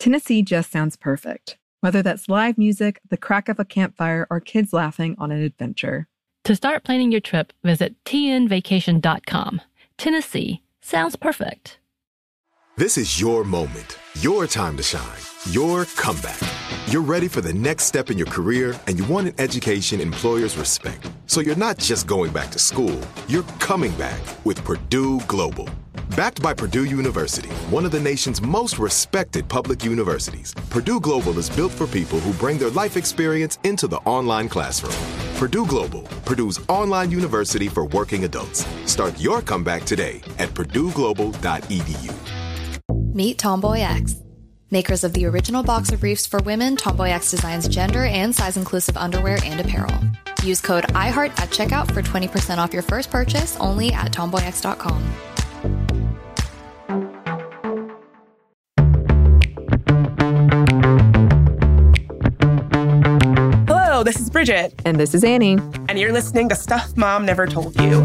Tennessee just sounds perfect. Whether that's live music, the crack of a campfire, or kids laughing on an adventure. To start planning your trip, visit tnvacation.com. Tennessee sounds perfect. This is your moment, your time to shine, your comeback. You're ready for the next step in your career, and you want an education employers respect. So you're not just going back to school, you're coming back with Purdue Global. Backed by Purdue University, one of the nation's most respected public universities, Purdue Global is built for people who bring their life experience into the online classroom. Purdue Global, Purdue's online university for working adults. Start your comeback today at purdueglobal.edu. Meet Tomboy X. Makers of the original boxer briefs for women, Tomboy X designs gender and size-inclusive underwear and apparel. Use code IHEART at checkout for 20% off your first purchase only at tomboyx.com. Hello, this is Bridget. And this is Annie. And you're listening to Stuff Mom Never Told You.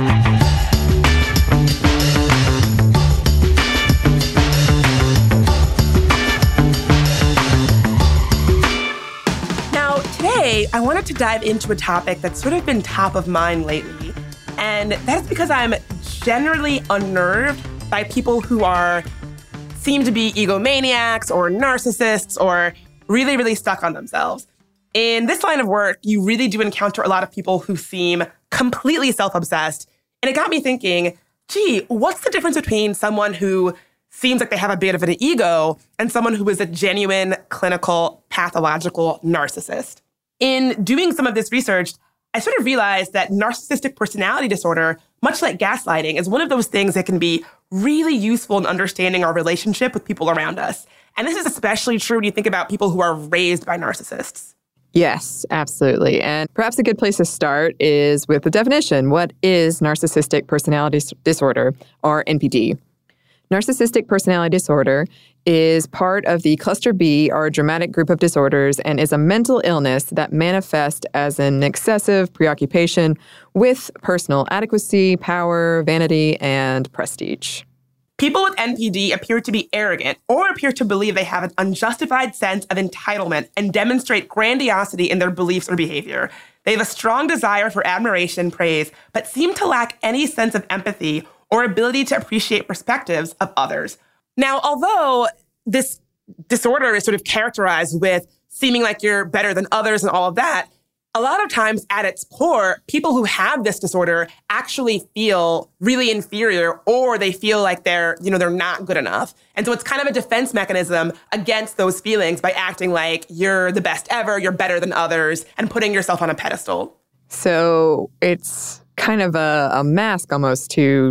Now, today, I wanted to dive into a topic that's sort of been top of mind lately. And that's because I'm generally unnerved by people who seem to be egomaniacs or narcissists or really, really stuck on themselves. In this line of work, you really do encounter a lot of people who seem completely self-obsessed. And it got me thinking, gee, what's the difference between someone who seems like they have a bit of an ego and someone who is a genuine, clinical, pathological narcissist? In doing some of this research, I sort of realized that narcissistic personality disorder, much like gaslighting, is one of those things that can be really useful in understanding our relationship with people around us. And this is especially true when you think about people who are raised by narcissists. Yes, absolutely. And perhaps a good place to start is with the definition. What is narcissistic personality disorder, or NPD? Narcissistic personality disorder is part of the cluster B, or dramatic group of disorders, and is a mental illness that manifests as an excessive preoccupation with personal adequacy, power, vanity, and prestige. People with NPD appear to be arrogant or appear to believe they have an unjustified sense of entitlement and demonstrate grandiosity in their beliefs or behavior. They have a strong desire for admiration, praise, but seem to lack any sense of empathy or ability to appreciate perspectives of others. Now, although this disorder is sort of characterized with seeming like you're better than others and all of that, a lot of times at its core, people who have this disorder actually feel really inferior, or they feel like they're not good enough. And so it's kind of a defense mechanism against those feelings by acting like you're the best ever, you're better than others, and putting yourself on a pedestal. So it's kind of a mask almost to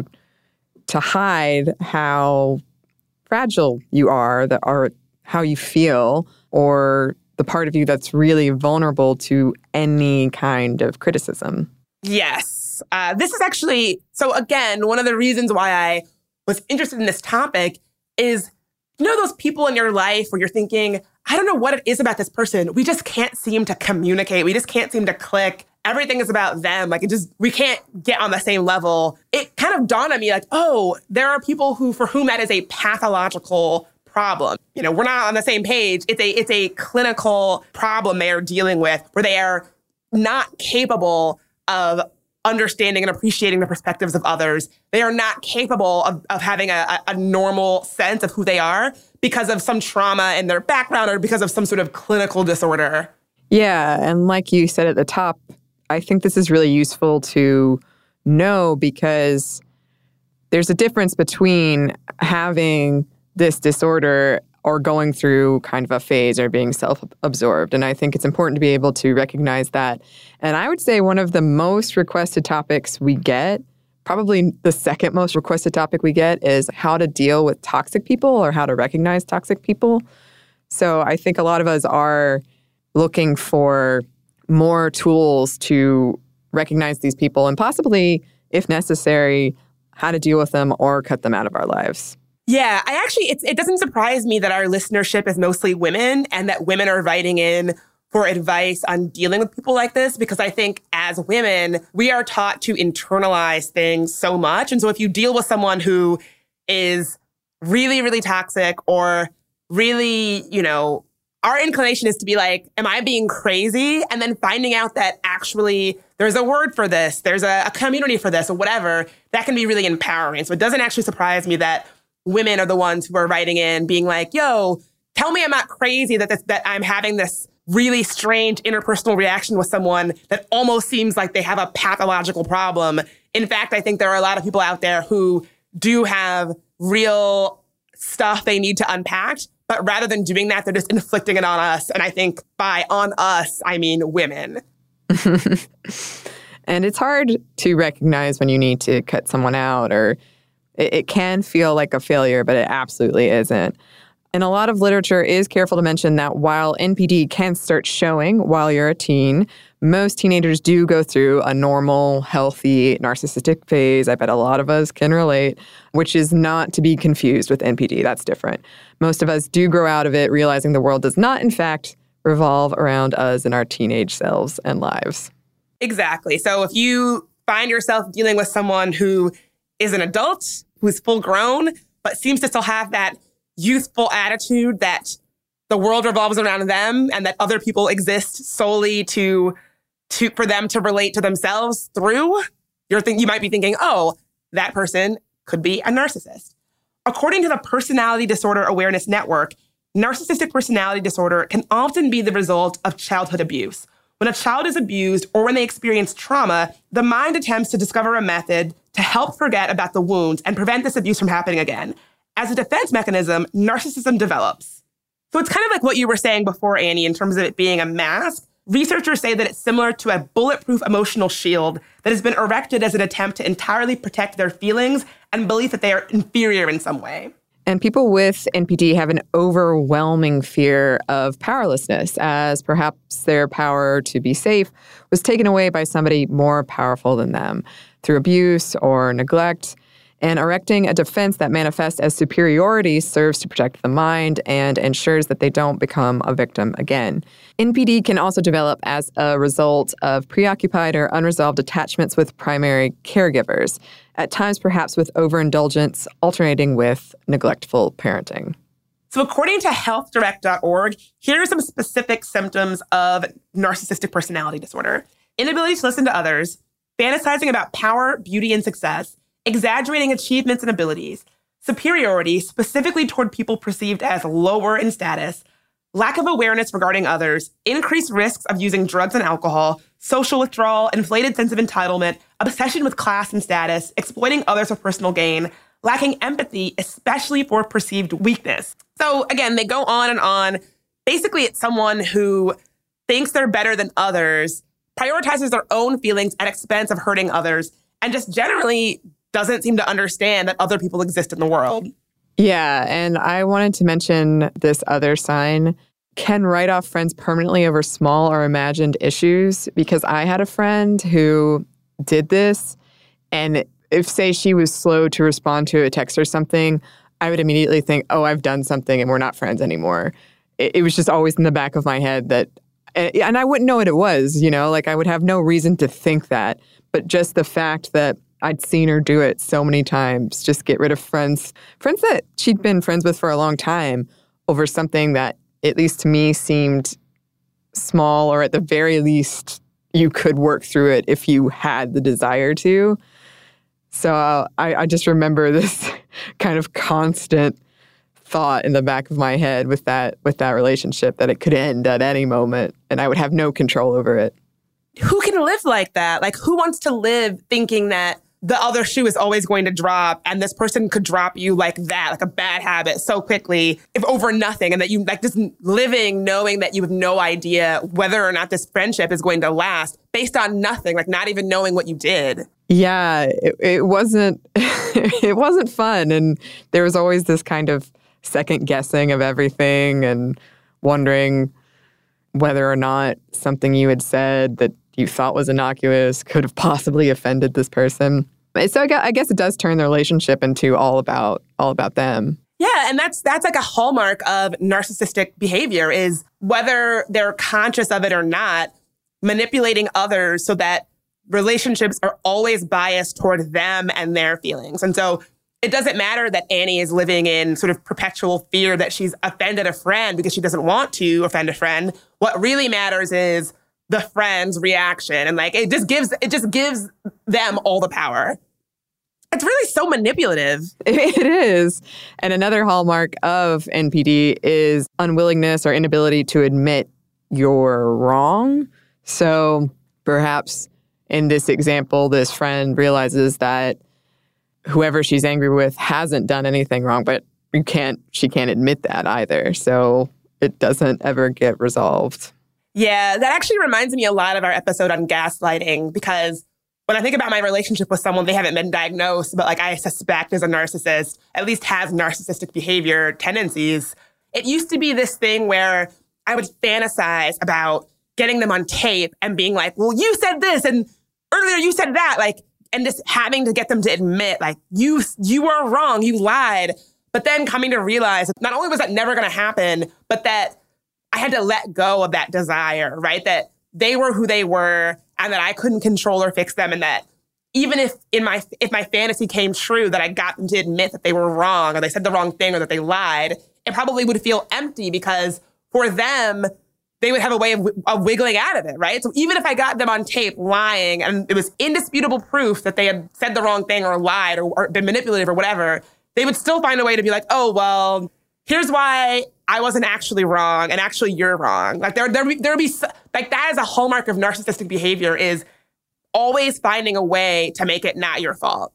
hide how fragile you are, or how you feel, or the part of you that's really vulnerable to any kind of criticism. Yes. This is actually, so again, one of the reasons why I was interested in this topic is, those people in your life where you're thinking, I don't know what it is about this person. We just can't seem to communicate. We just can't seem to click. Everything is about them. We can't get on the same level. It kind of dawned on me there are people for whom that is a pathological problem. We're not on the same page. It's a clinical problem they are dealing with, where they are not capable of understanding and appreciating the perspectives of others. They are not capable of having a normal sense of who they are because of some trauma in their background or because of some sort of clinical disorder. Yeah, and like you said at the top, I think this is really useful to know, because there's a difference between having this disorder or going through kind of a phase or being self-absorbed. And I think it's important to be able to recognize that. And I would say one of the most requested topics we get, probably the second most requested topic we get, is how to deal with toxic people or how to recognize toxic people. So I think a lot of us are looking for more tools to recognize these people and possibly, if necessary, how to deal with them or cut them out of our lives. Yeah, it doesn't surprise me that our listenership is mostly women and that women are writing in for advice on dealing with people like this, because I think as women, we are taught to internalize things so much. And so if you deal with someone who is really, really toxic or really, our inclination is to be like, am I being crazy? And then finding out that actually there's a word for this, there's a community for this or whatever, that can be really empowering. So it doesn't actually surprise me that women are the ones who are writing in being like, yo, tell me I'm not crazy that I'm having this really strange interpersonal reaction with someone that almost seems like they have a pathological problem. In fact, I think there are a lot of people out there who do have real stuff they need to unpack. But rather than doing that, they're just inflicting it on us. And I think by on us, I mean women. And it's hard to recognize when you need to cut someone out, or it can feel like a failure, but it absolutely isn't. And a lot of literature is careful to mention that while NPD can start showing while you're a teen, most teenagers do go through a normal, healthy, narcissistic phase. I bet a lot of us can relate, which is not to be confused with NPD. That's different. Most of us do grow out of it, realizing the world does not, in fact, revolve around us and our teenage selves and lives. Exactly. So if you find yourself dealing with someone who is an adult, who's full grown, but seems to still have that youthful attitude that the world revolves around them and that other people exist solely for them to relate to themselves through, you might be thinking, oh, that person could be a narcissist. According to the Personality Disorder Awareness Network, narcissistic personality disorder can often be the result of childhood abuse. When a child is abused or when they experience trauma, the mind attempts to discover a method to help forget about the wounds and prevent this abuse from happening again. As a defense mechanism, narcissism develops. So it's kind of like what you were saying before, Annie, in terms of it being a mask. Researchers say that it's similar to a bulletproof emotional shield that has been erected as an attempt to entirely protect their feelings and belief that they are inferior in some way. And people with NPD have an overwhelming fear of powerlessness, as perhaps their power to be safe was taken away by somebody more powerful than them through abuse or neglect. And erecting a defense that manifests as superiority serves to protect the mind and ensures that they don't become a victim again. NPD can also develop as a result of preoccupied or unresolved attachments with primary caregivers, at times perhaps with overindulgence alternating with neglectful parenting. So according to healthdirect.org, here are some specific symptoms of narcissistic personality disorder. Inability to listen to others, fantasizing about power, beauty, and success, exaggerating achievements and abilities, superiority, specifically toward people perceived as lower in status, lack of awareness regarding others, increased risks of using drugs and alcohol, social withdrawal, inflated sense of entitlement, obsession with class and status, exploiting others for personal gain, lacking empathy, especially for perceived weakness. So again, they go on and on. Basically, it's someone who thinks they're better than others, prioritizes their own feelings at expense of hurting others, and just generally doesn't seem to understand that other people exist in the world. Yeah, and I wanted to mention this other sign. Can write off friends permanently over small or imagined issues, because I had a friend who did this, and if, say, she was slow to respond to a text or something, I would immediately think, oh, I've done something and we're not friends anymore. It was just always in the back of my head that, and I wouldn't know what it was, like I would have no reason to think that, but just the fact that I'd seen her do it so many times, just get rid of friends that she'd been friends with for a long time over something that, at least to me, seemed small, or at the very least, you could work through it if you had the desire to. So I just remember this kind of constant thought in the back of my head with that relationship, that it could end at any moment and I would have no control over it. Who can live like that? Like, who wants to live thinking that the other shoe is always going to drop and this person could drop you like that, like a bad habit so quickly, if over nothing, and that you like just living knowing that you have no idea whether or not this friendship is going to last based on nothing, like not even knowing what you did. Yeah, it wasn't it wasn't fun. And there was always this kind of second guessing of everything and wondering whether or not something you had said that you thought was innocuous could have possibly offended this person. So I guess it does turn the relationship into all about them. Yeah, and that's like a hallmark of narcissistic behavior, is whether they're conscious of it or not, manipulating others so that relationships are always biased toward them and their feelings. And so it doesn't matter that Annie is living in sort of perpetual fear that she's offended a friend because she doesn't want to offend a friend. What really matters is the friend's reaction. And like, it just gives them all the power. It's really so manipulative. It is. And another hallmark of NPD is unwillingness or inability to admit you're wrong. So perhaps in this example, this friend realizes that whoever she's angry with hasn't done anything wrong, but she can't admit that either. So it doesn't ever get resolved. Yeah, that actually reminds me a lot of our episode on gaslighting, because when I think about my relationship with someone, they haven't been diagnosed, but like I suspect is a narcissist, at least has narcissistic behavior tendencies. It used to be this thing where I would fantasize about getting them on tape and being like, well, you said this and earlier you said that, like, and just having to get them to admit, like, you were wrong, you lied. But then coming to realize not only was that never going to happen, but that I had to let go of that desire, right? That they were who they were and that I couldn't control or fix them. And that even if my fantasy came true, that I got them to admit that they were wrong or they said the wrong thing or that they lied, it probably would feel empty because for them, they would have a way of wiggling out of it, right? So even if I got them on tape lying and it was indisputable proof that they had said the wrong thing or lied or been manipulative or whatever, they would still find a way to be like, oh, well, here's why I wasn't actually wrong and actually you're wrong. Like there would be like that is a hallmark of narcissistic behavior, is always finding a way to make it not your fault.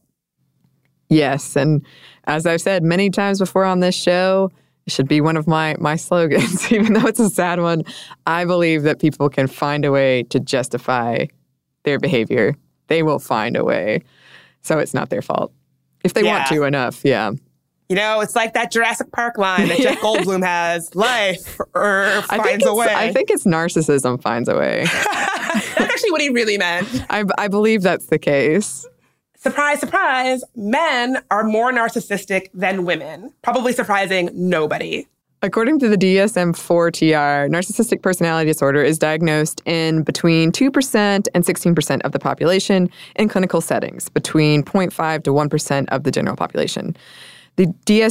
Yes. And as I've said many times before on this show, it should be one of my slogans, even though it's a sad one. I believe that people can find a way to justify their behavior. They will find a way. So it's not their fault. If they want to enough, yeah. You know, it's like that Jurassic Park line that Jeff Goldblum has, life or finds a way. I think it's narcissism finds a way. That's actually what he really meant. I believe that's the case. Surprise, surprise, men are more narcissistic than women. Probably surprising nobody. According to the DSM-4-TR, narcissistic personality disorder is diagnosed in between 2% and 16% of the population in clinical settings, between 0.5 to 1% of the general population. The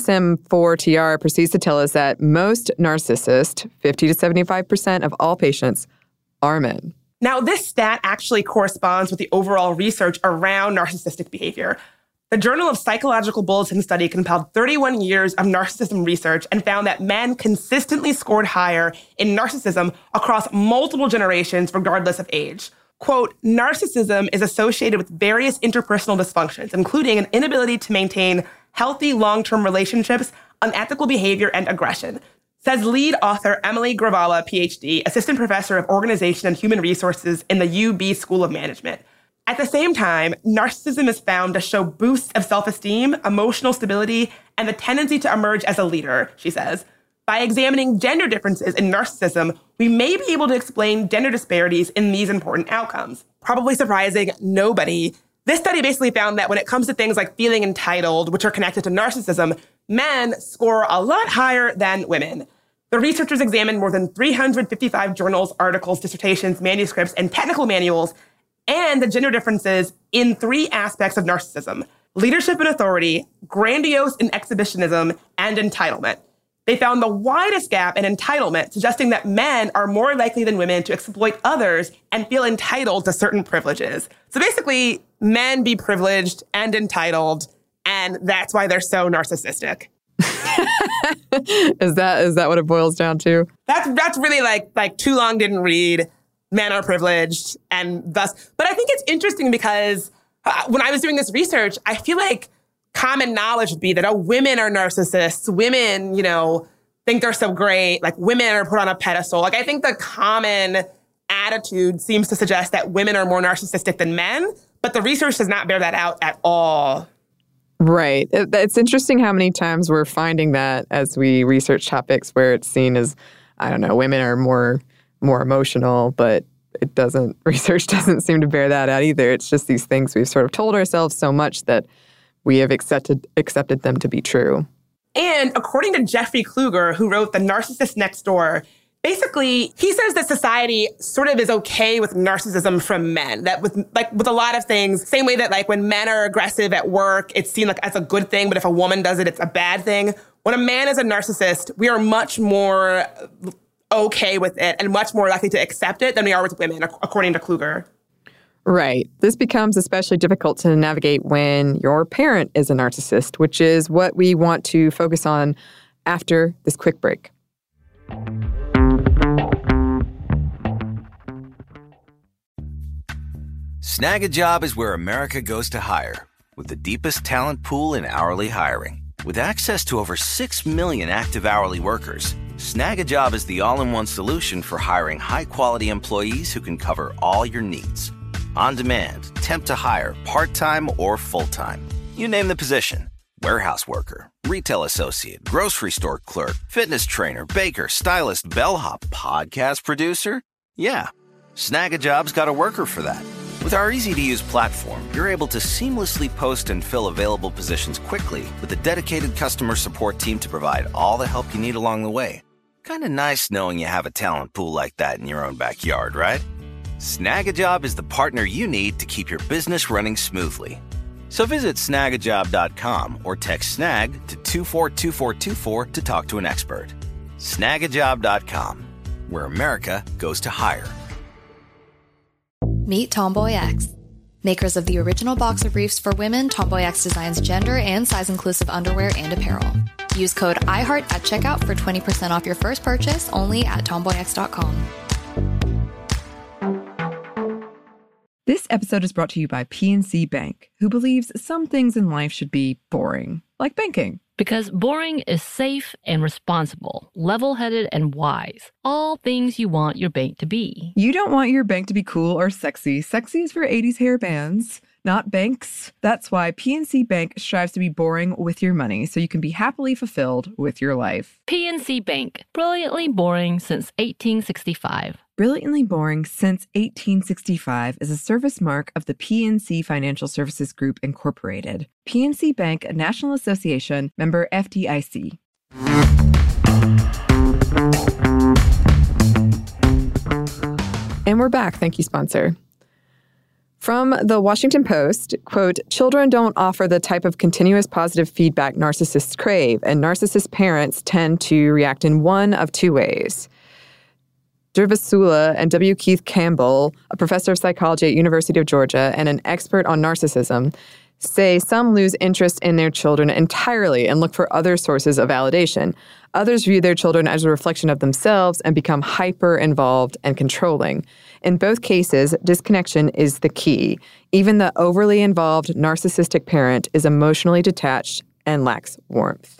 DSM-4-TR proceeds to tell us that most narcissists, 50 to 75% of all patients, are men. Now, this stat actually corresponds with the overall research around narcissistic behavior. The Journal of Psychological Bulletin study compiled 31 years of narcissism research and found that men consistently scored higher in narcissism across multiple generations, regardless of age. Quote, narcissism is associated with various interpersonal dysfunctions, including an inability to maintain healthy long-term relationships, unethical behavior, and aggression, says lead author Emily Gravala, PhD, assistant professor of organization and human resources in the UB School of Management. At the same time, narcissism is found to show boosts of self-esteem, emotional stability, and the tendency to emerge as a leader, she says. By examining gender differences in narcissism, we may be able to explain gender disparities in these important outcomes. Probably surprising nobody. This study basically found that when it comes to things like feeling entitled, which are connected to narcissism, men score a lot higher than women. The researchers examined more than 355 journals, articles, dissertations, manuscripts, and technical manuals, and the gender differences in 3 aspects of narcissism: leadership and authority, grandiose and exhibitionism, and entitlement. They found the widest gap in entitlement, suggesting that men are more likely than women to exploit others and feel entitled to certain privileges. So basically, men be privileged and entitled, and that's why they're so narcissistic. Is that what it boils down to? That's really like too long didn't read. Men are privileged, and thus. But I think it's interesting because when I was doing this research, I feel like common knowledge would be that, women are narcissists. Women, think they're so great. Like, women are put on a pedestal. Like, I think the common attitude seems to suggest that women are more narcissistic than men, but the research does not bear that out at all. Right. It's interesting how many times we're finding that as we research topics where it's seen as, women are more emotional, but research doesn't seem to bear that out either. It's just these things we've sort of told ourselves so much that we have accepted them to be true. And according to Jeffrey Kluger, who wrote The Narcissist Next Door, basically, he says that society sort of is okay with narcissism from men. That with a lot of things, same way that like when men are aggressive at work, it's seen like as a good thing, but if a woman does it, it's a bad thing. When a man is a narcissist, we are much more okay with it and much more likely to accept it than we are with women, according to Kluger. Right. This becomes especially difficult to navigate when your parent is a narcissist, which is what we want to focus on after this quick break. Snag a Job is where America goes to hire, with the deepest talent pool in hourly hiring. With access to over 6 million active hourly workers, Snag a Job is the all-in-one solution for hiring high-quality employees who can cover all your needs. On demand, temp to hire, part-time or full-time. You name the position. Warehouse worker, retail associate, grocery store clerk, fitness trainer, baker, stylist, bellhop, podcast producer. Yeah, Snag a Job's got a worker for that. With our easy-to-use platform, you're able to seamlessly post and fill available positions quickly with a dedicated customer support team to provide all the help you need along the way. Kind of nice knowing you have a talent pool like that in your own backyard, right? Snag a Job is the partner you need to keep your business running smoothly. So visit snagajob.com or text snag to 242424 to talk to an expert. Snagajob.com, where America goes to hire. Meet Tomboy X. Makers of the original boxer briefs for women, Tomboy X designs gender and size-inclusive underwear and apparel. Use code IHEART at checkout for 20% off your first purchase only at tomboyx.com. This episode is brought to you by PNC Bank, who believes some things in life should be boring, like banking. Because boring is safe and responsible, level-headed and wise. All things you want your bank to be. You don't want your bank to be cool or sexy. Sexy is for 80s hair bands, not banks. That's why PNC Bank strives to be boring with your money so you can be happily fulfilled with your life. PNC Bank, brilliantly boring since 1865. Brilliantly Boring Since 1865 is a service mark of the PNC Financial Services Group, Incorporated. PNC Bank, a National Association, member FDIC. And we're back. Thank you, sponsor. From the Washington Post, quote, children don't offer the type of continuous positive feedback narcissists crave, and narcissist parents tend to react in one of two ways. Dervasula and W. Keith Campbell, a professor of psychology at University of Georgia and an expert on narcissism, say some lose interest in their children entirely and look for other sources of validation. Others view their children as a reflection of themselves and become hyper-involved and controlling. In both cases, disconnection is the key. Even the overly involved narcissistic parent is emotionally detached and lacks warmth.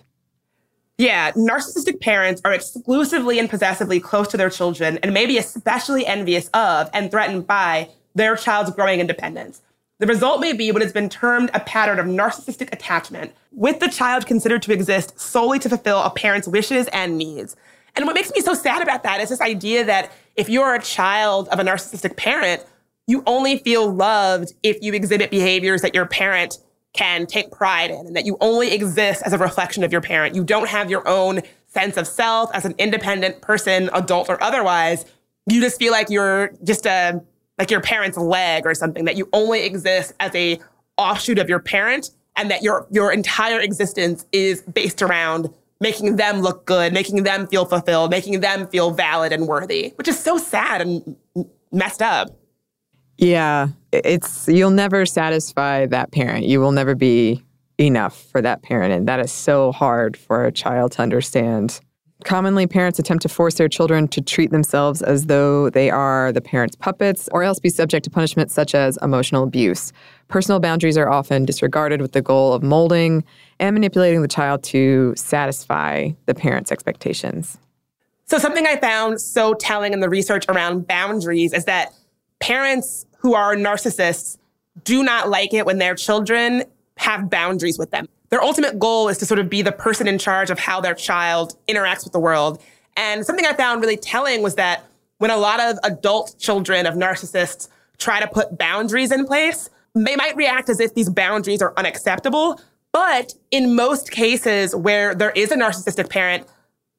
Yeah, narcissistic parents are exclusively and possessively close to their children and may be especially envious of and threatened by their child's growing independence. The result may be what has been termed a pattern of narcissistic attachment, with the child considered to exist solely to fulfill a parent's wishes and needs. And what makes me so sad about that is this idea that if you're a child of a narcissistic parent, you only feel loved if you exhibit behaviors that your parent can take pride in, and that you only exist as a reflection of your parent. You don't have your own sense of self as an independent person, adult or otherwise. You just feel like you're just like your parent's leg or something, that you only exist as a offshoot of your parent, and that your entire existence is based around making them look good, making them feel fulfilled, making them feel valid and worthy, which is so sad and messed up. Yeah, you'll never satisfy that parent. You will never be enough for that parent. And that is so hard for a child to understand. Commonly, parents attempt to force their children to treat themselves as though they are the parent's puppets, or else be subject to punishment such as emotional abuse. Personal boundaries are often disregarded with the goal of molding and manipulating the child to satisfy the parent's expectations. So something I found so telling in the research around boundaries is that parents who are narcissists do not like it when their children have boundaries with them. Their ultimate goal is to sort of be the person in charge of how their child interacts with the world. And something I found really telling was that when a lot of adult children of narcissists try to put boundaries in place, they might react as if these boundaries are unacceptable. But in most cases where there is a narcissistic parent,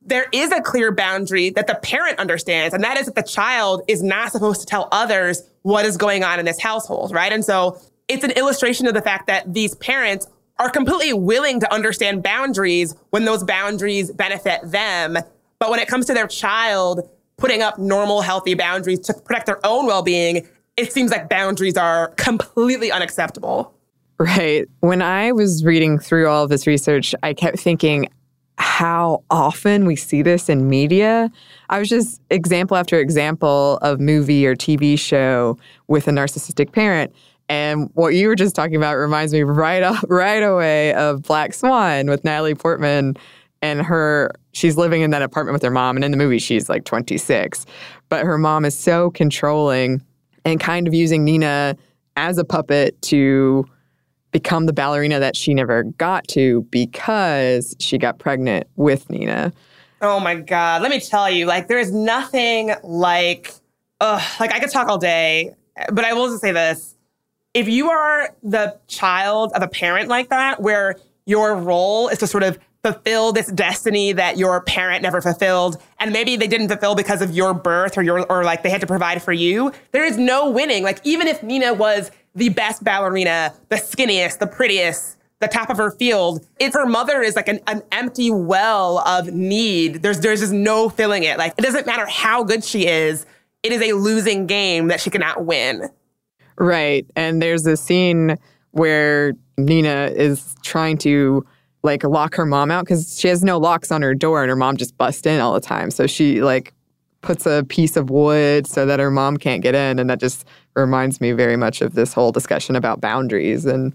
there is a clear boundary that the parent understands, and that is that the child is not supposed to tell others what is going on in this household, right? And so it's an illustration of the fact that these parents are completely willing to understand boundaries when those boundaries benefit them. But when it comes to their child putting up normal, healthy boundaries to protect their own well-being, it seems like boundaries are completely unacceptable. Right. When I was reading through all of this research, I kept thinking how often we see this in media. I was just example after example of movie or TV show with a narcissistic parent. And what you were just talking about reminds me right away of Black Swan with Natalie Portman and she's living in that apartment with her mom. And in the movie, she's like 26. But her mom is so controlling and kind of using Nina as a puppet to become the ballerina that she never got to because she got pregnant with Nina. Oh my God. Let me tell you, there is nothing like I could talk all day, but I will just say this. If you are the child of a parent like that, where your role is to sort of fulfill this destiny that your parent never fulfilled, and maybe they didn't fulfill because of your birth or they had to provide for you, there is no winning. Even if Nina was the best ballerina, the skinniest, the prettiest, the top of her field, if her mother is an empty well of need, there's just no filling it. It doesn't matter how good she is, it is a losing game that she cannot win. Right. And there's a scene where Nina is trying to lock her mom out because she has no locks on her door and her mom just busts in all the time. So she puts a piece of wood so that her mom can't get in. And that just reminds me very much of this whole discussion about boundaries and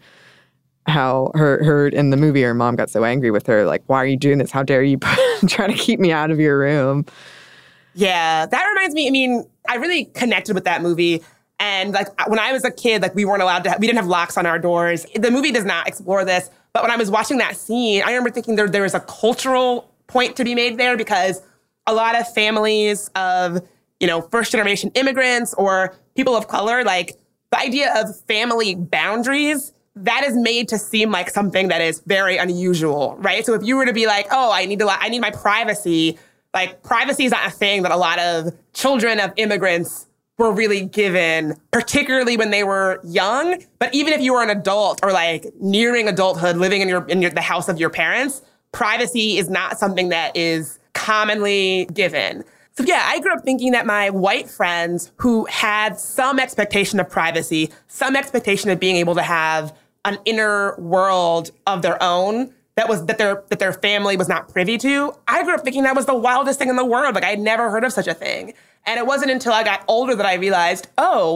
how her in the movie, her mom got so angry with her. Why are you doing this? How dare you try to keep me out of your room? Yeah, that reminds me, I really connected with that movie. And when I was a kid, we weren't allowed to, we didn't have locks on our doors. The movie does not explore this. But when I was watching that scene, I remember thinking there was a cultural point to be made there because a lot of families of, first generation immigrants or people of color, the idea of family boundaries, that is made to seem like something that is very unusual, right? So if you were to be I need my privacy, privacy is not a thing that a lot of children of immigrants were really given, particularly when they were young. But even if you were an adult or nearing adulthood, living in the house of your parents, privacy is not something that is commonly given. So yeah, I grew up thinking that my white friends who had some expectation of privacy, some expectation of being able to have an inner world of their own that their family was not privy to, I grew up thinking that was the wildest thing in the world. I had never heard of such a thing. And it wasn't until I got older that I realized,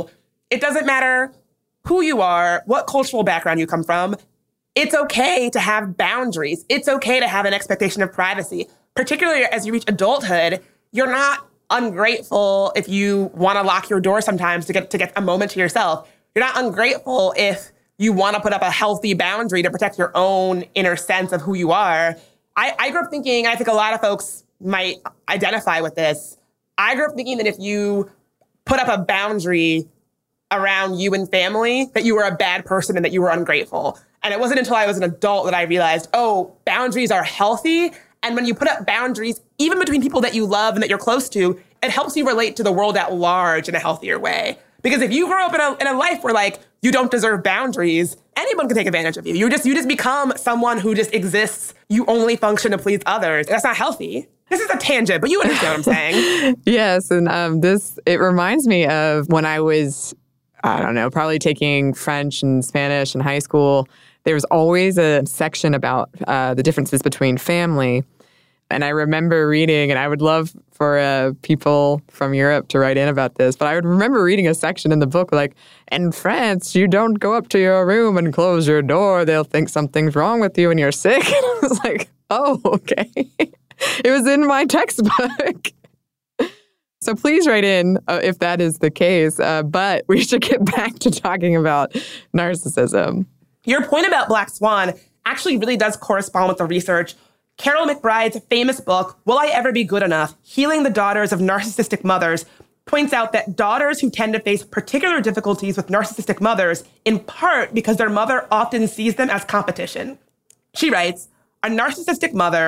it doesn't matter who you are, what cultural background you come from. It's okay to have boundaries. It's okay to have an expectation of privacy. Particularly as you reach adulthood, you're not ungrateful if you want to lock your door sometimes to get a moment to yourself. You're not ungrateful if you want to put up a healthy boundary to protect your own inner sense of who you are. I grew up thinking, I think a lot of folks might identify with this, I grew up thinking that if you put up a boundary around you and family, that you were a bad person and that you were ungrateful. And it wasn't until I was an adult that I realized, boundaries are healthy. And when you put up boundaries, even between people that you love and that you're close to, it helps you relate to the world at large in a healthier way. Because if you grow up in a life where you don't deserve boundaries, anyone can take advantage of you. You just become someone who just exists. You only function to please others. That's not healthy. This is a tangent, but you understand what I'm saying. Yes, and it reminds me of when I was, probably taking French and Spanish in high school. There was always a section about the differences between family. And I remember reading, and I would love for people from Europe to write in about this, but I would remember reading a section in the book in France, you don't go up to your room and close your door. They'll think something's wrong with you and you're sick. And I was okay. It was in my textbook. So please write in if that is the case. But we should get back to talking about narcissism. Your point about Black Swan actually really does correspond with the research. Carol McBride's famous book, Will I Ever Be Good Enough? Healing the Daughters of Narcissistic Mothers, points out that daughters who tend to face particular difficulties with narcissistic mothers, in part because their mother often sees them as competition. She writes, a narcissistic mother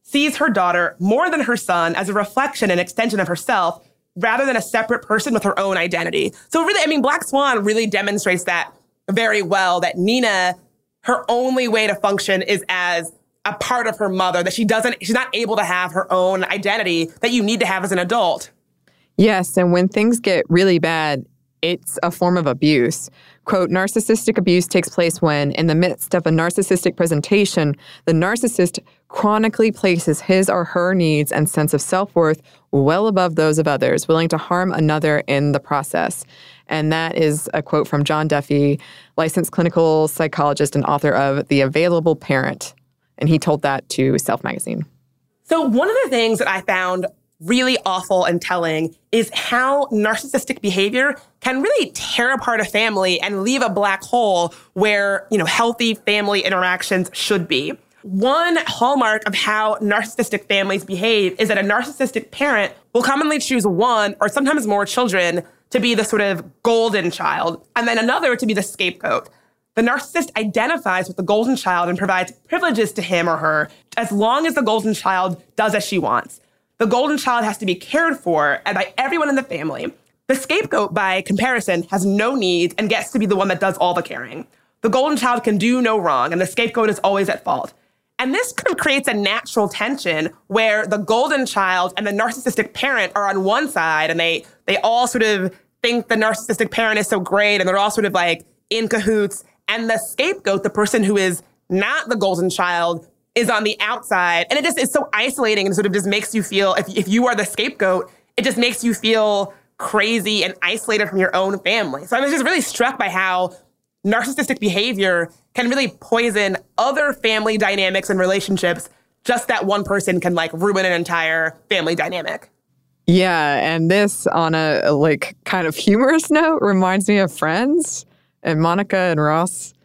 sees her daughter more than her son as a reflection and extension of herself rather than a separate person with her own identity. So really, I mean, Black Swan really demonstrates that very well, that Nina, her only way to function is as a part of her mother, that she's not able to have her own identity that you need to have as an adult. Yes, and when things get really bad, it's a form of abuse. Quote, narcissistic abuse takes place when, in the midst of a narcissistic presentation, the narcissist chronically places his or her needs and sense of self-worth well above those of others, willing to harm another in the process. And that is a quote from John Duffy, licensed clinical psychologist and author of The Available Parent. And he told that to Self magazine. So one of the things that I found really awful and telling is how narcissistic behavior can really tear apart a family and leave a black hole where, healthy family interactions should be. One hallmark of how narcissistic families behave is that a narcissistic parent will commonly choose one or sometimes more children to be the sort of golden child, and then another to be the scapegoat. The narcissist identifies with the golden child and provides privileges to him or her as long as the golden child does as she wants. The golden child has to be cared for by everyone in the family. The scapegoat, by comparison, has no needs and gets to be the one that does all the caring. The golden child can do no wrong, and the scapegoat is always at fault. And this kind of creates a natural tension where the golden child and the narcissistic parent are on one side, and they all sort of think the narcissistic parent is so great, and they're all sort of like in cahoots. And the scapegoat, the person who is not the golden child, is on the outside. And it just is so isolating and sort of just makes you feel, if you are the scapegoat, it just makes you feel crazy and isolated from your own family. So I was just really struck by how narcissistic behavior can really poison other family dynamics and relationships. Just that one person can ruin an entire family dynamic. Yeah, and this, on a kind of humorous note, reminds me of Friends and Monica and Ross,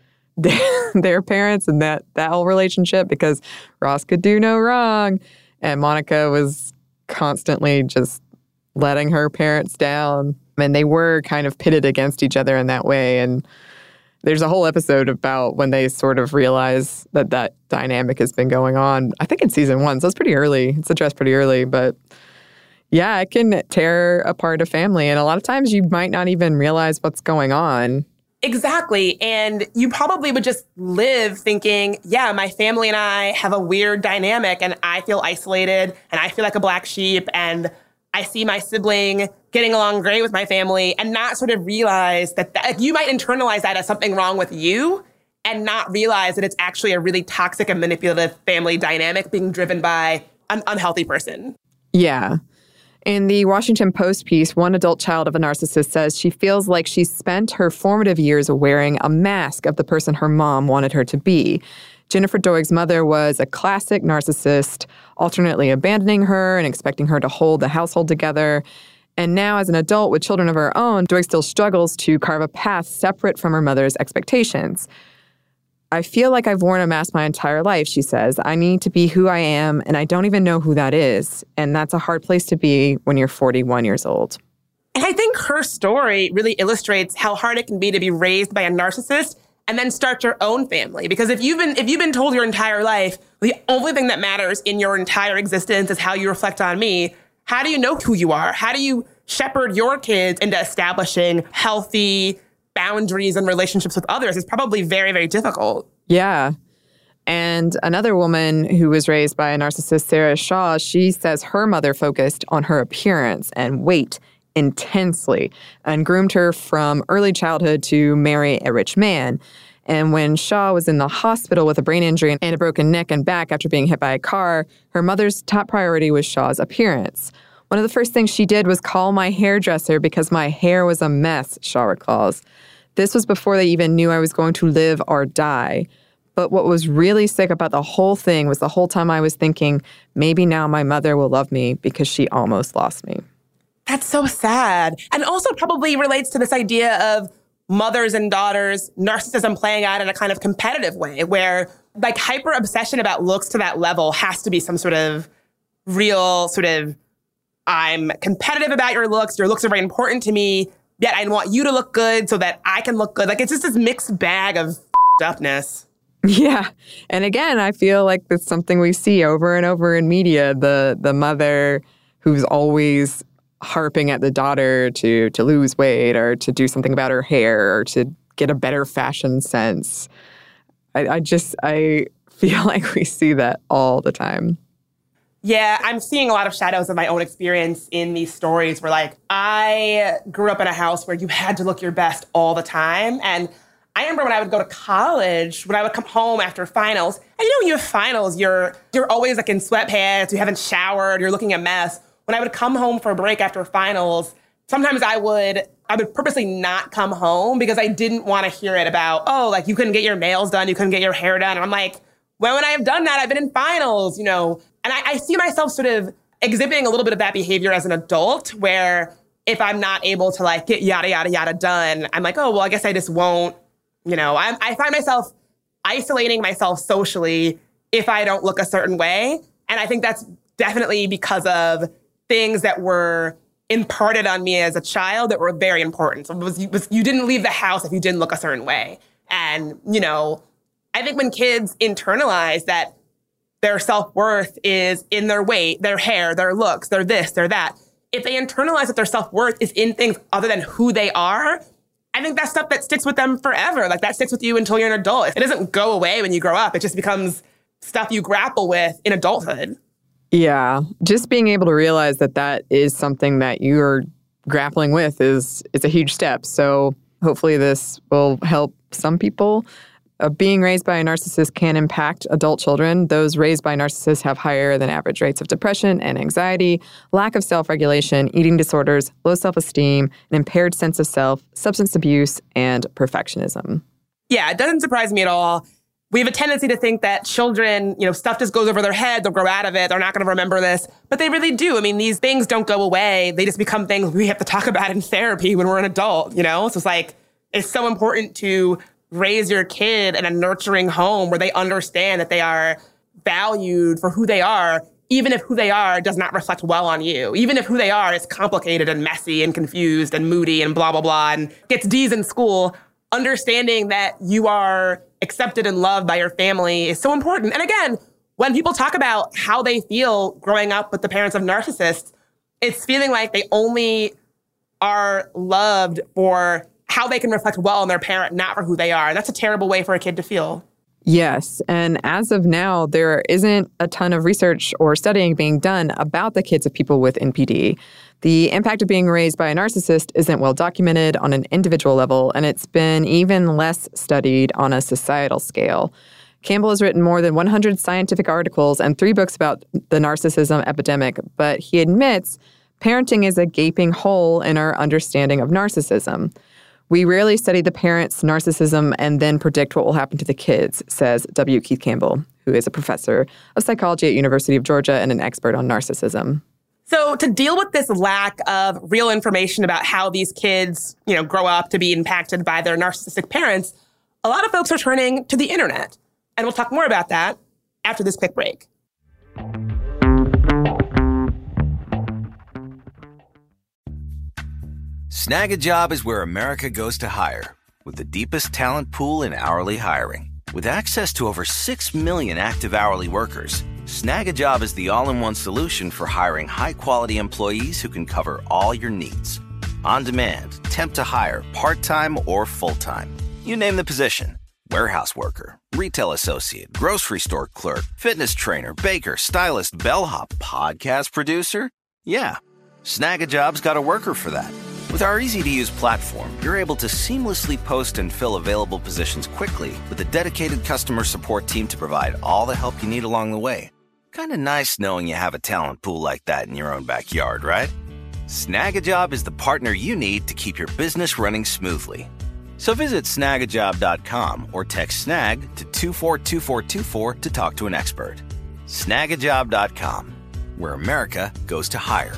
their parents, and that whole relationship, because Ross could do no wrong, and Monica was constantly just letting her parents down, and they were kind of pitted against each other in that way. And there's a whole episode about when they sort of realize that dynamic has been going on, I think in season 1, so it's pretty early. It's addressed pretty early, but yeah, it can tear apart a family. And a lot of times you might not even realize what's going on. Exactly. And you probably would just live thinking, yeah, my family and I have a weird dynamic and I feel isolated and I feel like a black sheep and I see my sibling getting along great with my family, and not sort of realize that you might internalize that as something wrong with you and not realize that it's actually a really toxic and manipulative family dynamic being driven by an unhealthy person. Yeah. In the Washington Post piece, one adult child of a narcissist says she feels like she spent her formative years wearing a mask of the person her mom wanted her to be. Jennifer Doig's mother was a classic narcissist, alternately abandoning her and expecting her to hold the household together. And now, as an adult with children of her own, Doig still struggles to carve a path separate from her mother's expectations. I feel like I've worn a mask my entire life, she says. I need to be who I am, and I don't even know who that is. And that's a hard place to be when you're 41 years old. And I think her story really illustrates how hard it can be to be raised by a narcissist and then start your own family. Because if you've been told your entire life, the only thing that matters in your entire existence is how you reflect on me, how do you know who you are? How do you shepherd your kids into establishing healthy boundaries and relationships with others? It's probably very, very difficult. Yeah. And another woman who was raised by a narcissist, Sarah Shaw, she says her mother focused on her appearance and weight intensely and groomed her from early childhood to marry a rich man. And when Shaw was in the hospital with a brain injury and a broken neck and back after being hit by a car, her mother's top priority was Shaw's appearance. One of the first things she did was call my hairdresser because my hair was a mess, Shaw recalls. This was before they even knew I was going to live or die. But what was really sick about the whole thing was the whole time I was thinking, maybe now my mother will love me because she almost lost me. That's so sad. And also probably relates to this idea of mothers and daughters, narcissism playing out in a kind of competitive way where hyper obsession about looks to that level has to be some sort of real sort of, I'm competitive about your looks are very important to me, yet I want you to look good so that I can look good. It's just this mixed bag of upness. Yeah. And again, I feel like it's something we see over and over in media, the mother who's always harping at the daughter to lose weight or to do something about her hair or to get a better fashion sense. I feel like we see that all the time. Yeah, I'm seeing a lot of shadows of my own experience in these stories where, like, I grew up in a house where you had to look your best all the time. And I remember when I would go to college, when I would come home after finals, and when you have finals, you're always like in sweatpants, you haven't showered, you're looking a mess. When I would come home for a break after finals, sometimes I would purposely not come home because I didn't want to hear it about, oh, like you couldn't get your nails done, you couldn't get your hair done. And I'm like, when would I have done that? I've been in finals, And I see myself sort of exhibiting a little bit of that behavior as an adult where if I'm not able to like get yada, yada, yada done, I'm like, oh, well, I guess I just won't, I find myself isolating myself socially if I don't look a certain way. And I think that's definitely because of things that were imparted on me as a child that were very important. So you didn't leave the house if you didn't look a certain way. And, I think when kids internalize that their self-worth is in their weight, their hair, their looks, their this, their that, if they internalize that their self-worth is in things other than who they are, I think that's stuff that sticks with them forever. Like that sticks with you until you're an adult. It doesn't go away when you grow up. It just becomes stuff you grapple with in adulthood. Yeah. Just being able to realize that is something that you're grappling with is a huge step. So hopefully this will help some people. Being raised by a narcissist can impact adult children. Those raised by narcissists have higher than average rates of depression and anxiety, lack of self-regulation, eating disorders, low self-esteem, an impaired sense of self, substance abuse, and perfectionism. Yeah, it doesn't surprise me at all. We have a tendency to think that children, stuff just goes over their head, they'll grow out of it, they're not going to remember this. But they really do. I mean, these things don't go away. They just become things we have to talk about in therapy when we're an adult, So it's like, it's so important to raise your kid in a nurturing home where they understand that they are valued for who they are, even if who they are does not reflect well on you. Even if who they are is complicated and messy and confused and moody and blah, blah, blah, and gets D's in school, understanding that you are accepted and loved by your family is so important. And again, when people talk about how they feel growing up with the parents of narcissists, it's feeling like they only are loved for how they can reflect well on their parent, not for who they are. And that's a terrible way for a kid to feel. Yes. And as of now, there isn't a ton of research or studying being done about the kids of people with NPD. The impact of being raised by a narcissist isn't well documented on an individual level, and it's been even less studied on a societal scale. Campbell has written more than 100 scientific articles and 3 books about the narcissism epidemic, but he admits parenting is a gaping hole in our understanding of narcissism. We rarely study the parents' narcissism and then predict what will happen to the kids, says W. Keith Campbell, who is a professor of psychology at University of Georgia and an expert on narcissism. So to deal with this lack of real information about how these kids, grow up to be impacted by their narcissistic parents, a lot of folks are turning to the internet. And we'll talk more about that after this quick break. Snag a Job is where America goes to hire, with the deepest talent pool in hourly hiring. With access to over 6 million active hourly workers, Snag a Job is the all-in-one solution for hiring high-quality employees who can cover all your needs. On demand, temp to hire, part-time or full-time. You name the position. Warehouse worker, retail associate, grocery store clerk, fitness trainer, baker, stylist, bellhop, podcast producer. Yeah, Snag a Job's got a worker for that. With our easy-to-use platform, you're able to seamlessly post and fill available positions quickly with a dedicated customer support team to provide all the help you need along the way. Kind of nice knowing you have a talent pool like that in your own backyard, right? Snag a Job is the partner you need to keep your business running smoothly. So visit snagajob.com or text snag to 242424 to talk to an expert. Snagajob.com, where America goes to hire.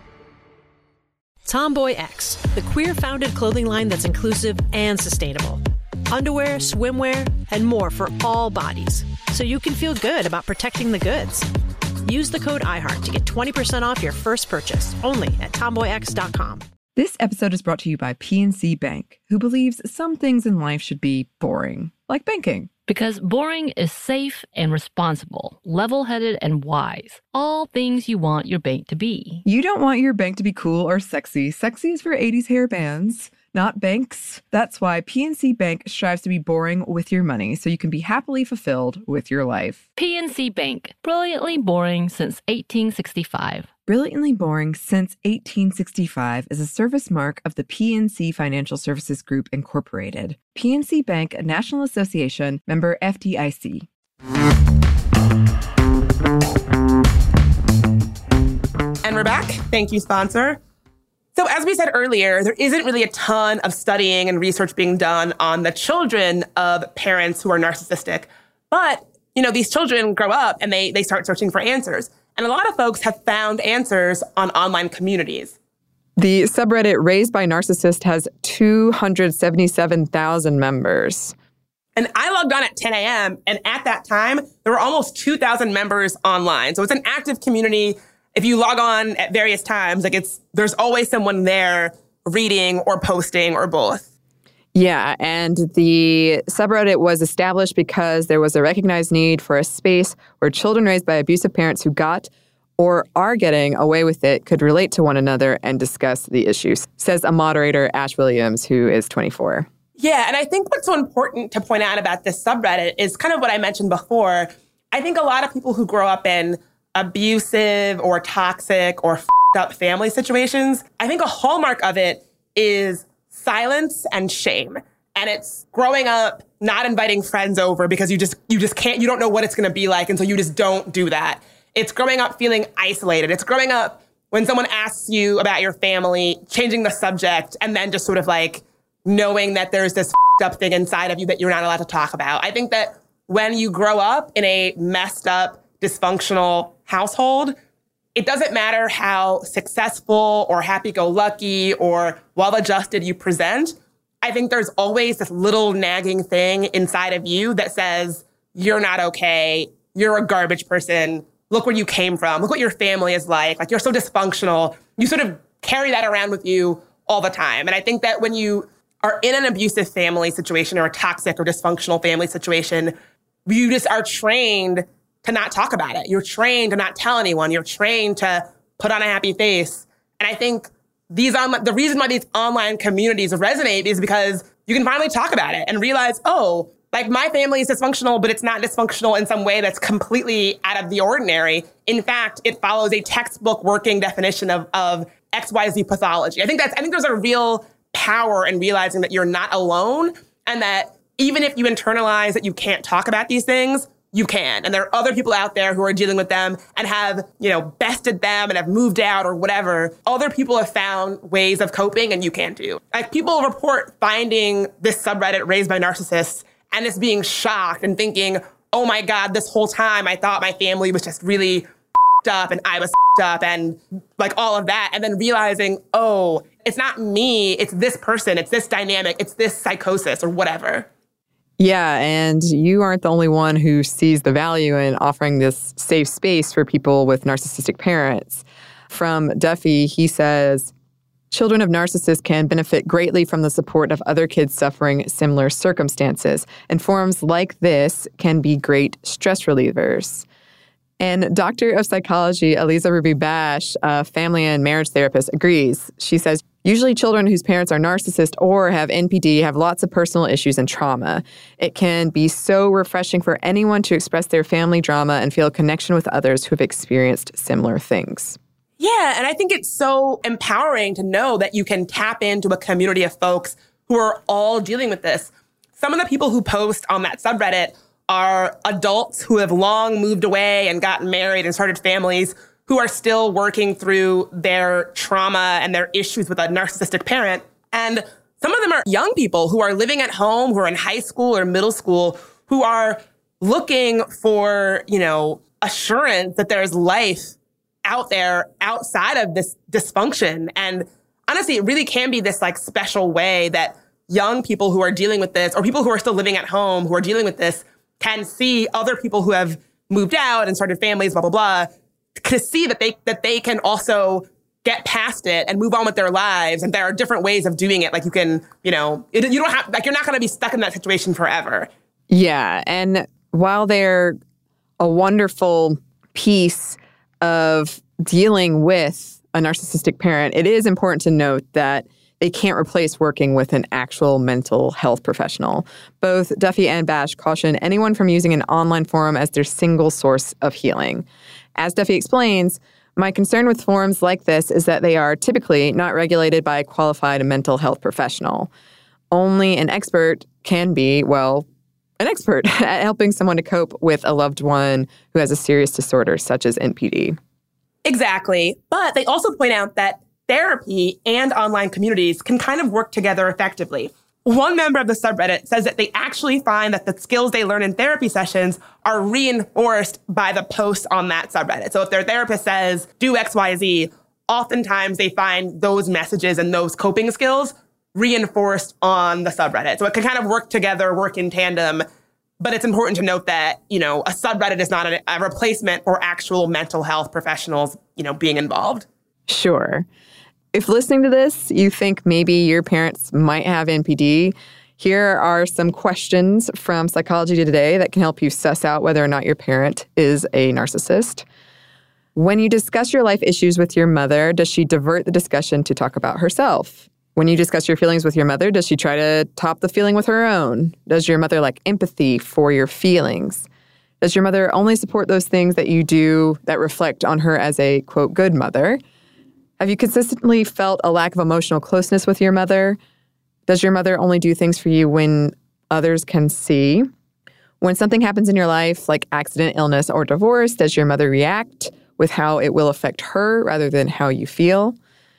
Tomboy X, the queer-founded clothing line that's inclusive and sustainable. Underwear, swimwear, and more for all bodies, so you can feel good about protecting the goods. Use the code IHEART to get 20% off your first purchase, only at tomboyx.com. This episode is brought to you by PNC Bank, who believes some things in life should be boring, like banking. Because boring is safe and responsible, level-headed and wise. All things you want your bank to be. You don't want your bank to be cool or sexy. Sexy is for 80s hair bands, not banks. That's why PNC Bank strives to be boring with your money so you can be happily fulfilled with your life. PNC Bank, brilliantly boring since 1865. Brilliantly Boring Since 1865 is a service mark of the PNC Financial Services Group, Incorporated. PNC Bank, a National Association, member FDIC. And we're back. Thank you, sponsor. So as we said earlier, there isn't really a ton of studying and research being done on the children of parents who are narcissistic. But, these children grow up and they start searching for answers. And a lot of folks have found answers on online communities. The subreddit Raised by Narcissist has 277,000 members. And I logged on at 10 a.m. And at that time, there were almost 2,000 members online. So it's an active community. If you log on at various times, there's always someone there reading or posting or both. Yeah, and the subreddit was established because there was a recognized need for a space where children raised by abusive parents who got or are getting away with it could relate to one another and discuss the issues, says a moderator, Ash Williams, who is 24. Yeah, and I think what's so important to point out about this subreddit is kind of what I mentioned before. I think a lot of people who grow up in abusive or toxic or up family situations, I think a hallmark of it is silence and shame. And it's growing up not inviting friends over because you just can't, you don't know what it's going to be like. And so you just don't do that. It's growing up feeling isolated. It's growing up when someone asks you about your family, changing the subject, and then just sort of like knowing that there's this up thing inside of you that you're not allowed to talk about. I think that when you grow up in a messed up, dysfunctional household, it doesn't matter how successful or happy-go-lucky or well-adjusted you present. I think there's always this little nagging thing inside of you that says, you're not okay, you're a garbage person, look where you came from, look what your family is like you're so dysfunctional. You sort of carry that around with you all the time. And I think that when you are in an abusive family situation or a toxic or dysfunctional family situation, you just are trained to not talk about it. You're trained to not tell anyone. You're trained to put on a happy face. And I think the reason why these online communities resonate is because you can finally talk about it and realize, my family is dysfunctional, but it's not dysfunctional in some way that's completely out of the ordinary. In fact, it follows a textbook working definition of XYZ pathology. I think there's a real power in realizing that you're not alone and that even if you internalize that you can't talk about these things, you can. And there are other people out there who are dealing with them and have, bested them and have moved out or whatever. Other people have found ways of coping and you can too. People report finding this subreddit Raised by Narcissists and just being shocked and thinking, oh my God, this whole time I thought my family was just really up and I was up and all of that. And then realizing, it's not me, it's this person, it's this dynamic, it's this psychosis or whatever. Yeah, and you aren't the only one who sees the value in offering this safe space for people with narcissistic parents. From Duffy, he says, children of narcissists can benefit greatly from the support of other kids suffering similar circumstances, and forums like this can be great stress relievers. And Doctor of Psychology Eliza Ruby Bash, a family and marriage therapist, agrees. She says, usually children whose parents are narcissist or have NPD have lots of personal issues and trauma. It can be so refreshing for anyone to express their family drama and feel a connection with others who have experienced similar things. Yeah, and I think it's so empowering to know that you can tap into a community of folks who are all dealing with this. Some of the people who post on that subreddit are adults who have long moved away and gotten married and started families who are still working through their trauma and their issues with a narcissistic parent. And some of them are young people who are living at home, who are in high school or middle school, who are looking for, assurance that there's life out there outside of this dysfunction. And honestly, it really can be this special way that young people who are dealing with this or people who are still living at home who are dealing with this can see other people who have moved out and started families, blah, blah, blah, to see that they can also get past it and move on with their lives. And there are different ways of doing it. You can, you don't have, you're not going to be stuck in that situation forever. Yeah. And while they're a wonderful piece of dealing with a narcissistic parent, it is important to note that they can't replace working with an actual mental health professional. Both Duffy and Bash caution anyone from using an online forum as their single source of healing. As Duffy explains, my concern with forums like this is that they are typically not regulated by a qualified mental health professional. Only an expert can be, well, an expert at helping someone to cope with a loved one who has a serious disorder such as NPD. Exactly. But they also point out that therapy and online communities can kind of work together effectively. One member of the subreddit says that they actually find that the skills they learn in therapy sessions are reinforced by the posts on that subreddit. So if their therapist says, do X, Y, Z, oftentimes they find those messages and those coping skills reinforced on the subreddit. So it can kind of work together, work in tandem. But it's important to note that, a subreddit is not a replacement for actual mental health professionals, being involved. Sure. If listening to this, you think maybe your parents might have NPD, here are some questions from Psychology Today that can help you suss out whether or not your parent is a narcissist. When you discuss your life issues with your mother, does she divert the discussion to talk about herself? When you discuss your feelings with your mother, does she try to top the feeling with her own? Does your mother lack empathy for your feelings? Does your mother only support those things that you do that reflect on her as a, quote, good mother? Have you consistently felt a lack of emotional closeness with your mother? Does your mother only do things for you when others can see? When something happens in your life, like accident, illness, or divorce, does your mother react with how it will affect her rather than how you feel?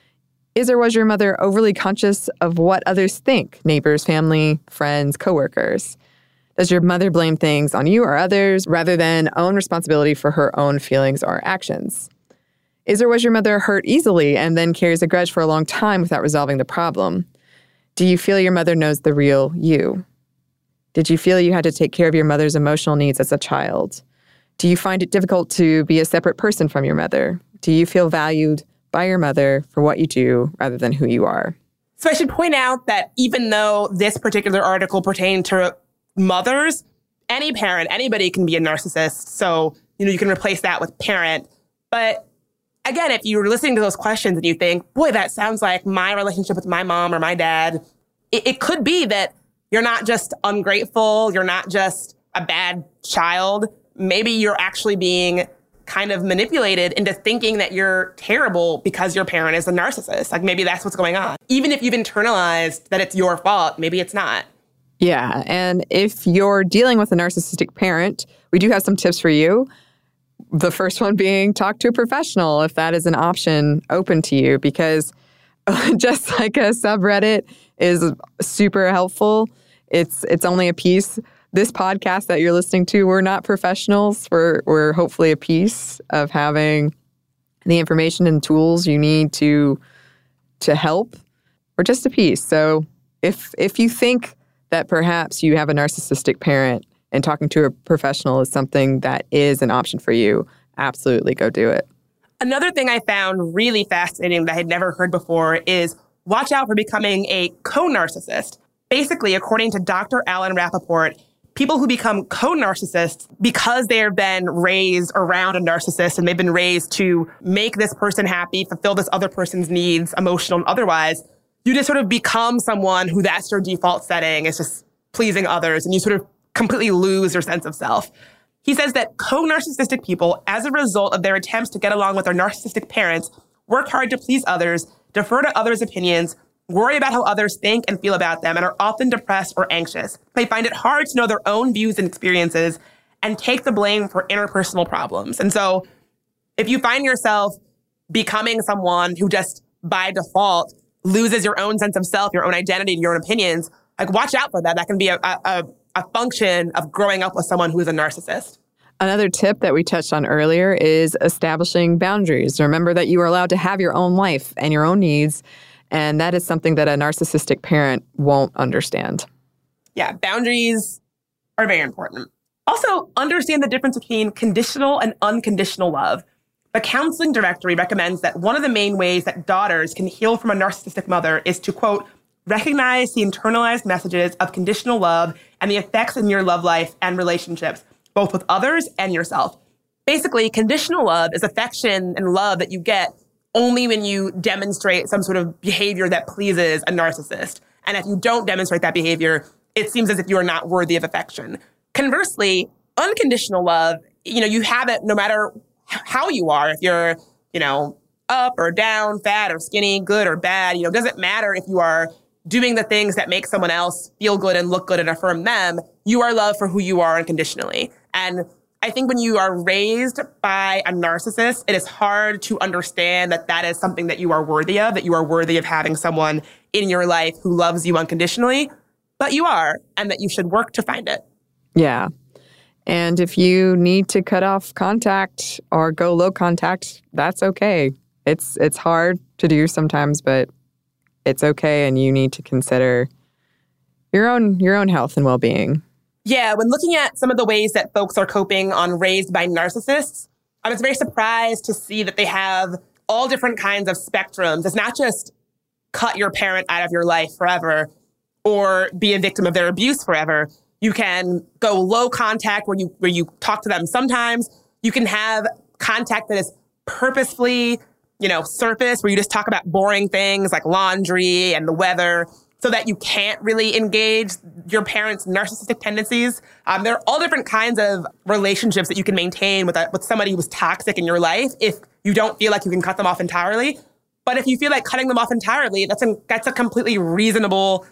Is or was your mother overly conscious of what others think, neighbors, family, friends, coworkers? Does your mother blame things on you or others rather than own responsibility for her own feelings or actions? Is or was your mother hurt easily and then carries a grudge for a long time without resolving the problem? Do you feel your mother knows the real you? Did you feel you had to take care of your mother's emotional needs as a child? Do you find it difficult to be a separate person from your mother? Do you feel valued by your mother for what you do rather than who you are? So I should point out that even though this particular article pertained to mothers, any parent, anybody can be a narcissist. So, you can replace that with parent. But again, if you're listening to those questions and you think, boy, that sounds like my relationship with my mom or my dad, it could be that you're not just ungrateful, you're not just a bad child. Maybe you're actually being kind of manipulated into thinking that you're terrible because your parent is a narcissist. Like maybe that's what's going on. Even if you've internalized that it's your fault, maybe it's not. Yeah. And if you're dealing with a narcissistic parent, we do have some tips for you. The first one being talk to a professional if that is an option open to you, because just like a subreddit is super helpful, it's only a piece. This podcast that you're listening to, we're not professionals. We're hopefully a piece of having the information and tools you need to help. We're just a piece. So if you think that perhaps you have a narcissistic parent and talking to a professional is something that is an option for you, absolutely go do it. Another thing I found really fascinating that I had never heard before is watch out for becoming a co-narcissist. Basically, according to Dr. Alan Rappaport, people who become co-narcissists because they've been raised around a narcissist and they've been raised to make this person happy, fulfill this other person's needs, emotional and otherwise, you just sort of become someone who that's your default setting. It's just pleasing others and you sort of completely lose your sense of self. He says that co-narcissistic people, as a result of their attempts to get along with their narcissistic parents, work hard to please others, defer to others' opinions, worry about how others think and feel about them, and are often depressed or anxious. They find it hard to know their own views and experiences and take the blame for interpersonal problems. And so if you find yourself becoming someone who just by default loses your own sense of self, your own identity, your own opinions, like watch out for that. That can be a function of growing up with someone who is a narcissist. Another tip that we touched on earlier is establishing boundaries. Remember that you are allowed to have your own life and your own needs, and that is something that a narcissistic parent won't understand. Yeah, boundaries are very important. Also, understand the difference between conditional and unconditional love. The Counseling Directory recommends that one of the main ways that daughters can heal from a narcissistic mother is to, quote, recognize the internalized messages of conditional love and the effects in your love life and relationships, both with others and yourself. Basically, conditional love is affection and love that you get only when you demonstrate some sort of behavior that pleases a narcissist. And if you don't demonstrate that behavior, it seems as if you are not worthy of affection. Conversely, unconditional love, you have it no matter how you are. If you're, up or down, fat or skinny, good or bad, it doesn't matter if you are doing the things that make someone else feel good and look good and affirm them. You are loved for who you are unconditionally. And I think when you are raised by a narcissist, it is hard to understand that that is something that you are worthy of, that you are worthy of having someone in your life who loves you unconditionally, but you are, and that you should work to find it. Yeah. And if you need to cut off contact or go low contact, that's okay. It's hard to do sometimes, but it's okay, and you need to consider your own health and well-being. Yeah, when looking at some of the ways that folks are coping on Raised by Narcissists, I was very surprised to see that they have all different kinds of spectrums. It's not just cut your parent out of your life forever or be a victim of their abuse forever. You can go low contact where you talk to them sometimes. You can have contact that is purposefully, surface, where you just talk about boring things like laundry and the weather so that you can't really engage your parents' narcissistic tendencies. There are all different kinds of relationships that you can maintain with somebody who's toxic in your life if you don't feel like you can cut them off entirely. But if you feel like cutting them off entirely, that's a completely reasonable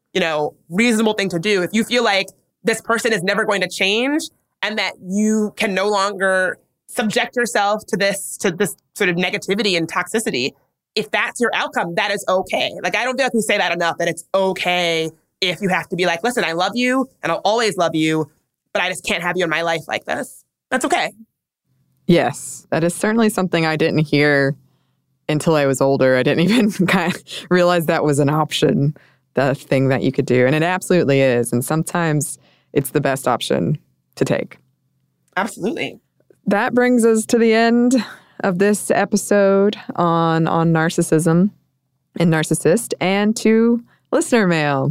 thing to do. If you feel like this person is never going to change and that you can no longer subject yourself to this sort of negativity and toxicity, if that's your outcome, that is okay. Like, I don't feel like we say that enough, that it's okay if you have to be like, listen, I love you and I'll always love you, but I just can't have you in my life like this. That's okay. Yes, that is certainly something I didn't hear until I was older. I didn't even kind of realize that was an option, the thing that you could do. And it absolutely is. And sometimes it's the best option to take. Absolutely. That brings us to the end of this episode on narcissism and narcissist, and to listener mail.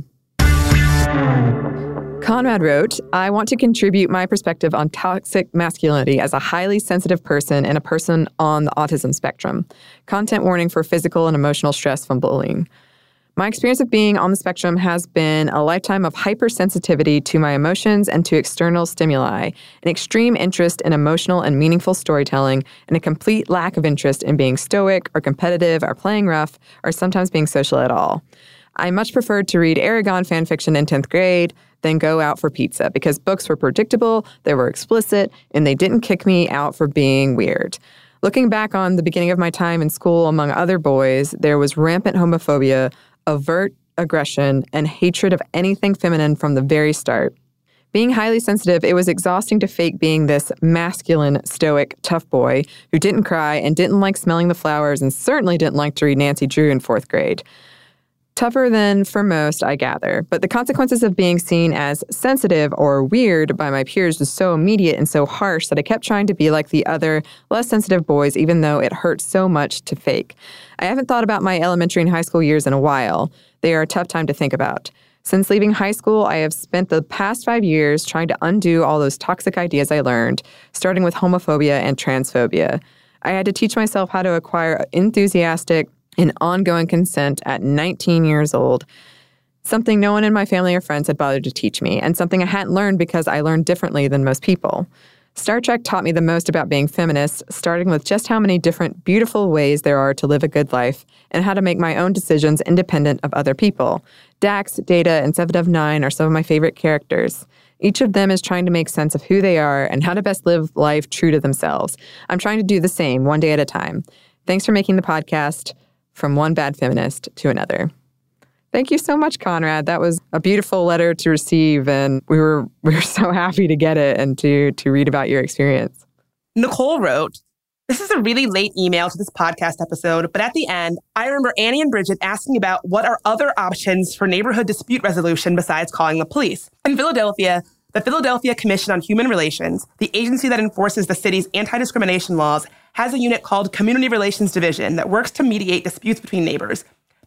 Conrad wrote, I want to contribute my perspective on toxic masculinity as a highly sensitive person and a person on the autism spectrum. Content warning for physical and emotional stress from bullying. My experience of being on the spectrum has been a lifetime of hypersensitivity to my emotions and to external stimuli, an extreme interest in emotional and meaningful storytelling, and a complete lack of interest in being stoic or competitive or playing rough or sometimes being social at all. I much preferred to read Eragon fanfiction in 10th grade than go out for pizza because books were predictable, they were explicit, and they didn't kick me out for being weird. Looking back on the beginning of my time in school among other boys, there was rampant homophobia, overt aggression, and hatred of anything feminine from the very start. Being highly sensitive, it was exhausting to fake being this masculine, stoic, tough boy who didn't cry and didn't like smelling the flowers and certainly didn't like to read Nancy Drew in 4th grade. Tougher than for most, I gather, but the consequences of being seen as sensitive or weird by my peers was so immediate and so harsh that I kept trying to be like the other, less sensitive boys, even though it hurt so much to fake. I haven't thought about my elementary and high school years in a while. They are a tough time to think about. Since leaving high school, I have spent the past 5 years trying to undo all those toxic ideas I learned, starting with homophobia and transphobia. I had to teach myself how to acquire enthusiastic and ongoing consent at 19 years old, something no one in my family or friends had bothered to teach me, and something I hadn't learned because I learned differently than most people. Star Trek taught me the most about being feminist, starting with just how many different beautiful ways there are to live a good life and how to make my own decisions independent of other people. Dax, Data, and Seven of Nine are some of my favorite characters. Each of them is trying to make sense of who they are and how to best live life true to themselves. I'm trying to do the same, one day at a time. Thanks for making the podcast from one bad feminist to another. Thank you so much, Conrad. That was a beautiful letter to receive, and we were so happy to get it and to read about your experience. Nicole wrote, this is a really late email to this podcast episode, but at the end, I remember Annie and Bridget asking about what are other options for neighborhood dispute resolution besides calling the police. In Philadelphia, the Philadelphia Commission on Human Relations, the agency that enforces the city's anti-discrimination laws, has a unit called Community Relations Division that works to mediate disputes between neighbors.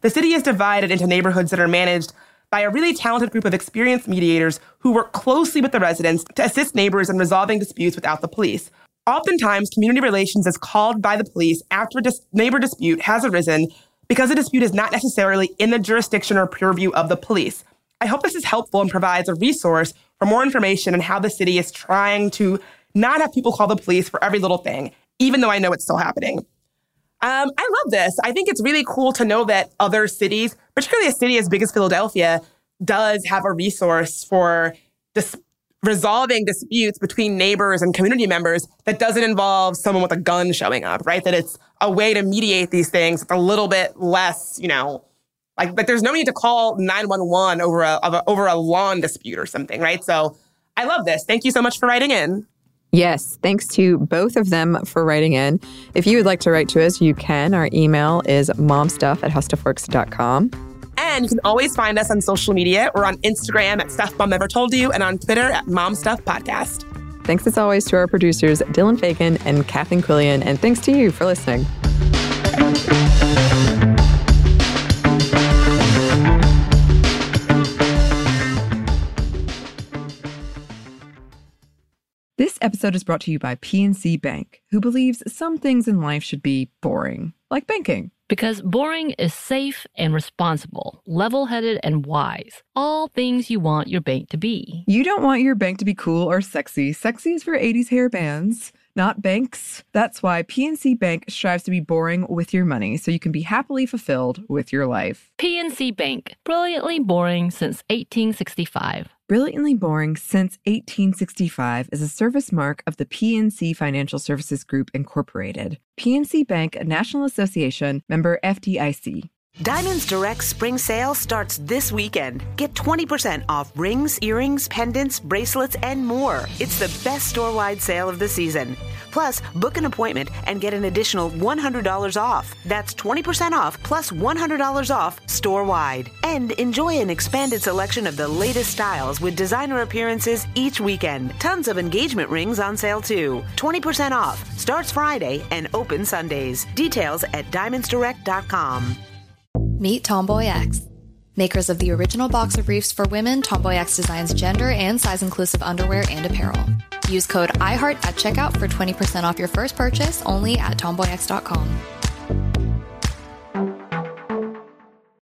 The city is divided into neighborhoods that are managed by a really talented group of experienced mediators who work closely with the residents to assist neighbors in resolving disputes without the police. Oftentimes, community relations is called by the police after a neighbor dispute has arisen because the dispute is not necessarily in the jurisdiction or purview of the police. I hope this is helpful and provides a resource for more information on how the city is trying to not have people call the police for every little thing, even though I know it's still happening. I love this. I think it's really cool to know that other cities, particularly a city as big as Philadelphia, does have a resource for resolving disputes between neighbors and community members that doesn't involve someone with a gun showing up, right? That it's a way to mediate these things with a little bit less, like there's no need to call 911 over a lawn dispute or something, right? So I love this. Thank you so much for writing in. Yes, thanks to both of them for writing in. If you would like to write to us, you can. Our email is momstuff@howstuffworks.com. And you can always find us on social media. We're on Instagram at Stuff Mom Never Told You and on Twitter at Mom Stuff Podcast. Thanks as always to our producers, Dylan Fagan and Kathleen Quillian. And thanks to you for listening. This episode is brought to you by PNC Bank, who believes some things in life should be boring, like banking. Because boring is safe and responsible, level-headed and wise. All things you want your bank to be. You don't want your bank to be cool or sexy. Sexy is for 80s hair bands, not banks. That's why PNC Bank strives to be boring with your money so you can be happily fulfilled with your life. PNC Bank, brilliantly boring since 1865. Brilliantly Boring Since 1865 is a service mark of the PNC Financial Services Group, Incorporated. PNC Bank, a National Association, member FDIC. Diamonds Direct Spring Sale starts this weekend. Get 20% off rings, earrings, pendants, bracelets, and more. It's the best store-wide sale of the season. Plus, book an appointment and get an additional $100 off. That's 20% off plus $100 off store-wide. And enjoy an expanded selection of the latest styles with designer appearances each weekend. Tons of engagement rings on sale too. 20% off. Starts Friday and open Sundays. Details at diamondsdirect.com. Meet Tomboy X. Makers of the original boxer briefs for women, Tomboy X designs gender and size-inclusive underwear and apparel. Use code IHEART at checkout for 20% off your first purchase only at tomboyx.com.